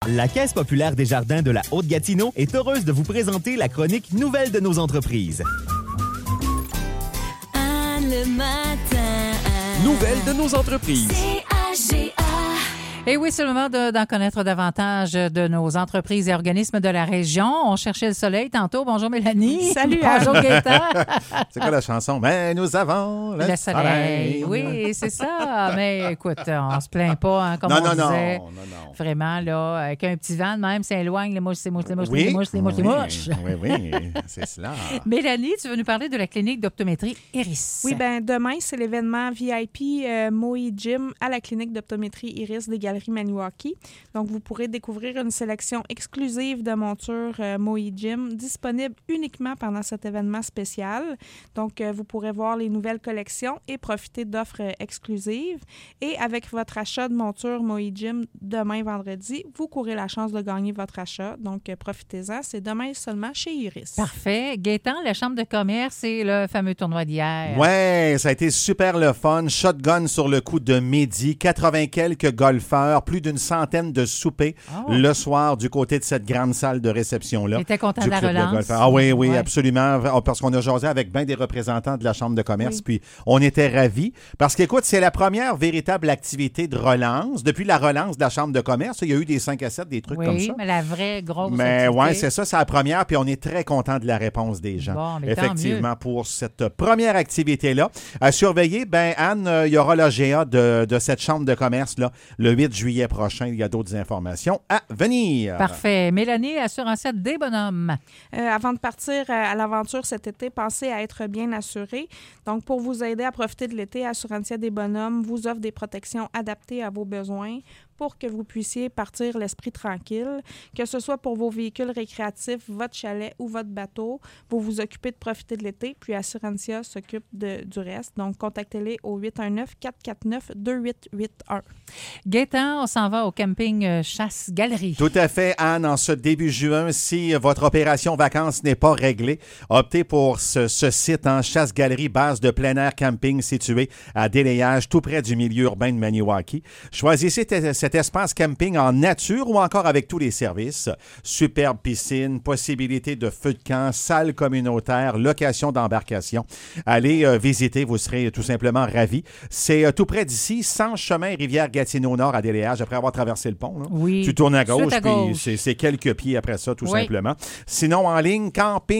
La Caisse populaire des jardins de la Haute-Gatineau est heureuse de vous présenter la chronique Nouvelles de nos entreprises. Anne le matin. Nouvelles de nos entreprises. CAGA. Et oui, c'est le moment d'en connaître davantage de nos entreprises et organismes de la région. On cherchait le soleil tantôt. Bonjour Mélanie. Salut. Bonjour Gaëtan. C'est quoi la chanson? Ben, nous avons Le soleil. Oui, c'est ça. Mais écoute, on se plaint pas, hein, comme on disait. Non. Vraiment, là, avec un petit vent de même, ça éloigne les mouches, les mouches, les mouches, Oui, les mouches, les mouches, les mouches. Oui, c'est cela. Mélanie, tu veux nous parler de la clinique d'optométrie Iris. Oui, bien, demain, c'est l'événement VIP Moe Gym à la clinique d'optométrie Iris des Galeries Maniwaki. Donc, vous pourrez découvrir une sélection exclusive de montures Moe Gym disponible uniquement pendant cet événement spécial. Donc, vous pourrez voir les nouvelles collections et profiter d'offres exclusives. Et avec votre achat de monture Moe Gym demain, vendredi, vous courez la chance de gagner votre achat. Donc, profitez-en. C'est demain seulement chez Iris. Parfait. Gaëtan, la chambre de commerce et le fameux tournoi d'hier. Ouais, ça a été super le fun. Shotgun sur le coup de midi. 80 quelques golfeurs. Plus d'une centaine de soupers le soir du côté de cette grande salle de réception-là. Tu étais content de la relance? Ah oui, Ouais. absolument. Parce qu'on a jasé avec bien des représentants de la Chambre de commerce. Puis on était ravis. Parce qu'écoute, c'est la première véritable activité de relance. Depuis la relance de la Chambre de commerce, il y a eu des 5 à 7, des trucs comme ça. Oui, mais la vraie grosse Mais activité. oui, c'est ça, c'est la première. Puis on est très content de la réponse des gens. Bon, mais tant effectivement, pour cette première activité-là. À surveiller, ben Anne, il y aura le GA de cette Chambre de commerce-là le 8 juillet prochain. Il y a d'autres informations à venir. Parfait. Mélanie, assurancière des bonhommes. Avant de partir à l'aventure cet été, pensez à être bien assuré. Donc, pour vous aider à profiter de l'été, Assurancière des bonhommes vous offre des protections adaptées à vos besoins pour que vous puissiez partir l'esprit tranquille. Que ce soit pour vos véhicules récréatifs, votre chalet ou votre bateau, vous vous occupez de profiter de l'été, puis Assurantia s'occupe du reste. Donc, contactez-les au 819-449-2881. Gaëtan, on s'en va au camping Chasse-Galerie. Tout à fait, Anne. En ce début juin, si votre opération vacances n'est pas réglée, optez pour ce site en Chasse-Galerie, base de plein air camping situé à Délayage, tout près du milieu urbain de Maniwaki. Choisissez cet espace camping en nature ou encore avec tous les services. Superbe piscine, possibilité de feu de camp, salle communautaire, location d'embarcation. Allez visiter, vous serez tout simplement ravis. C'est tout près d'ici, 100 chemin Rivière-Gatineau-Nord à Délayage, après avoir traversé le pont. Là. Oui. Tu tournes à gauche, gauche. puis c'est quelques pieds après ça, tout Oui. simplement. Sinon, en ligne,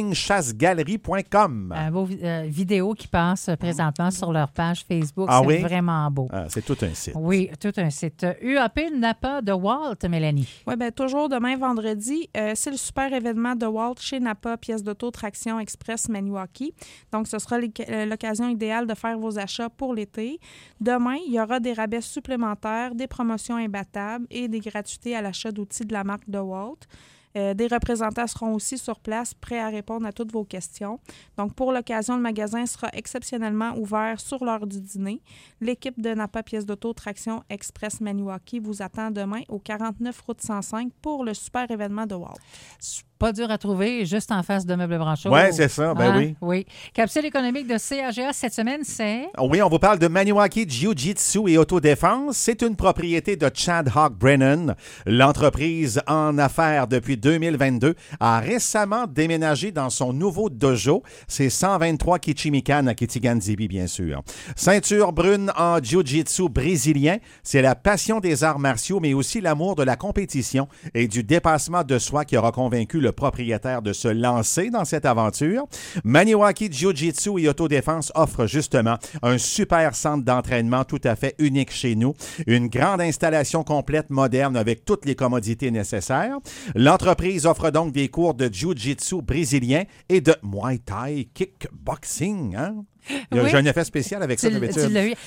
campingchassegalerie.com. Un beau vidéo qui passe présentement sur leur page Facebook. Ah c'est oui? vraiment beau. Ah, c'est tout un site. Oui, tout un site. UAP Napa de Walt, Mélanie. Oui, bien, toujours demain, vendredi, c'est le super événement de Walt chez Napa, pièce d'auto Traction Express Maniwaki. Donc, ce sera l'occasion idéale de faire vos achats pour l'été. Demain, il y aura des rabais supplémentaires, des promotions imbattables et des gratuités à l'achat d'outils de la marque de Walt. Des représentants seront aussi sur place, prêts à répondre à toutes vos questions. Donc, pour l'occasion, le magasin sera exceptionnellement ouvert sur l'heure du dîner. L'équipe de Napa Pièces d'Auto Traction Express Maniwaki vous attend demain au 49 route 105 pour le super événement de Walt. Pas dur à trouver, juste en face de Meubles Branchot. Oui, c'est ça, ben oui. Oui. Capsule économique de CAGA cette semaine, c'est... Oui, on vous parle de Maniwaki Jiu-Jitsu et Autodéfense. C'est une propriété de Chad Hawk Brennan. L'entreprise en affaires depuis 2022 a récemment déménagé dans son nouveau dojo. C'est 123 Kichimikan à Kitigan-Zibi, bien sûr. Ceinture brune en Jiu-Jitsu brésilien. C'est la passion des arts martiaux, mais aussi l'amour de la compétition et du dépassement de soi qui aura convaincu le propriétaire de se lancer dans cette aventure. Maniwaki Jiu-Jitsu et Autodéfense offre justement un super centre d'entraînement tout à fait unique chez nous. Une grande installation complète moderne avec toutes les commodités nécessaires. L'entreprise offre donc des cours de Jiu-Jitsu brésilien et de Muay Thai kickboxing. Hein? Oui. J'ai un effet spécial avec ça d'habitude. Tu l'as eu.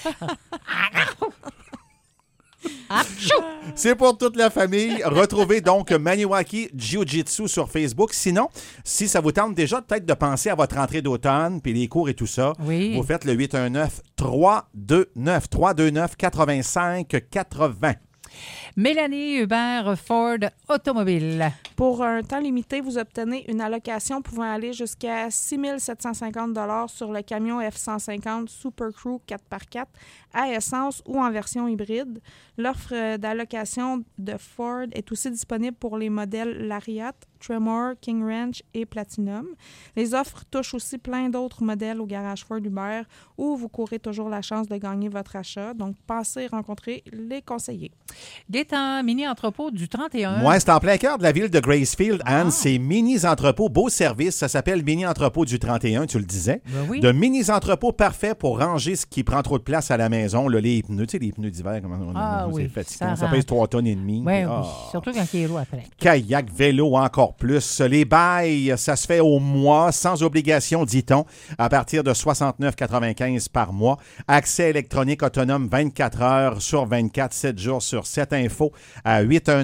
C'est pour toute la famille. Retrouvez donc Maniwaki Jiu-Jitsu sur Facebook. Sinon, si ça vous tente déjà peut-être de penser à votre rentrée d'automne, puis les cours et tout ça, Oui. vous faites le 819-329-85-80. Mélanie Hubert, Ford Automobile. Pour un temps limité, vous obtenez une allocation pouvant aller jusqu'à 6 750 $ sur le camion F-150 Super Crew 4x4 à essence ou en version hybride. L'offre d'allocation de Ford est aussi disponible pour les modèles Lariat, Tremor, King Ranch et Platinum. Les offres touchent aussi plein d'autres modèles au garage Ford Hubert où vous courez toujours la chance de gagner votre achat. Donc, passez rencontrer les conseillers. Gaétan, mini-entrepôt du 31. Moi, c'est en plein cœur de la ville de Gracefield, Anne. C'est mini-entrepôt, beau service. Ça s'appelle mini-entrepôt du 31, tu le disais. Ben oui. De mini-entrepôt parfait pour ranger ce qui prend trop de place à la maison. Là, les pneus, tu sais, les pneus d'hiver, oui, c'est fatigant. ça Ça pèse 3 tonnes et demie. Oui, oui. Surtout quand il est lourd après. Kayak, vélo, encore plus. Les bails, ça se fait au mois, sans obligation, dit-on, à partir de 69,95 par mois. Accès électronique autonome 24 heures sur 24, 7 jours sur 7. Info à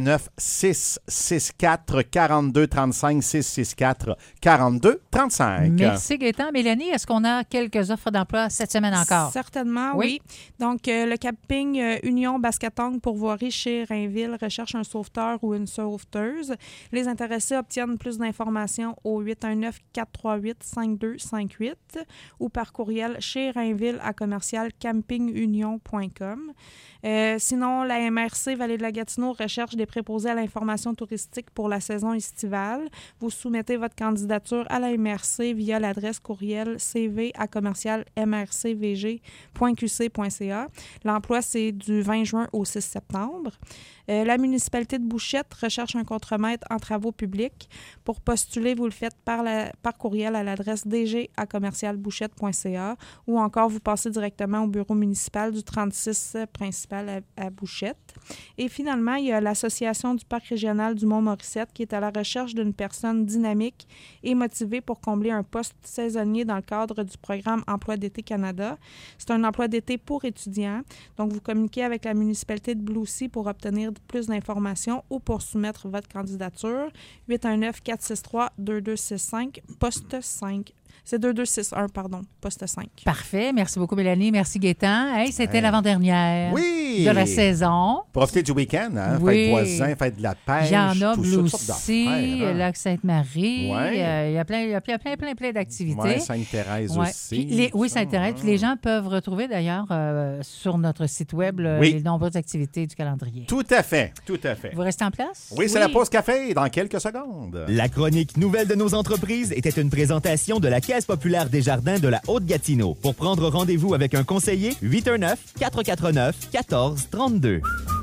819-664-4235, 664-4235. Merci Gaétan. Mélanie, est-ce qu'on a quelques offres d'emploi cette semaine encore? Certainement, oui. Donc, le camping Union Bascatong pour voirie chez Rainville recherche un sauveteur ou une sauveteuse. Les intéressés obtiennent plus d'informations au 819-438-5258 ou par courriel chez Rainville à commercial-campingunion.com. Sinon, la MRC Vallée de la Gatineau recherche des préposés à l'information touristique pour la saison estivale. Vous soumettez votre candidature à la MRC via l'adresse courriel cv@commercialvg.qc.ca. L'emploi, c'est du 20 juin au 6 septembre. La municipalité de Bouchette recherche un contremaître en travaux publics. Pour postuler, vous le faites par courriel à l'adresse dg@commercialbouchette.ca ou encore vous passez directement au bureau municipal du 36 principal à Bouchette. Et finalement, il y a l'Association du parc régional du Mont-Morissette qui est à la recherche d'une personne dynamique et motivée pour combler un poste saisonnier dans le cadre du programme Emploi d'été Canada. C'est un emploi d'été pour étudiants. Donc, vous communiquez avec la municipalité de Bloussy pour obtenir plus d'informations ou pour soumettre votre candidature. 819-463-2265, poste 5. C'est 2261, pardon, poste 5. Parfait. Merci beaucoup, Mélanie. Merci, Gaétan. Hey, c'était l'avant-dernière de la saison. Profitez du week-end, hein? Oui. Fête voisin, fête de la pêche. Il y en a, tout Bloussy, hein? Lac Sainte-Marie. Ouais. Il y a plein d'activités. Ouais, Sainte-Thérèse Ouais. aussi. Oui, Sainte-Thérèse. Puis les gens peuvent retrouver d'ailleurs sur notre site web les nombreuses activités du calendrier. Tout à fait, tout à fait. Vous restez en place? Oui, c'est la pause café dans quelques secondes. La chronique Nouvelle de nos entreprises était une présentation de la Caisse populaire Desjardins de la Haute-Gatineau. Pour prendre rendez-vous avec un conseiller, 819-449-1432.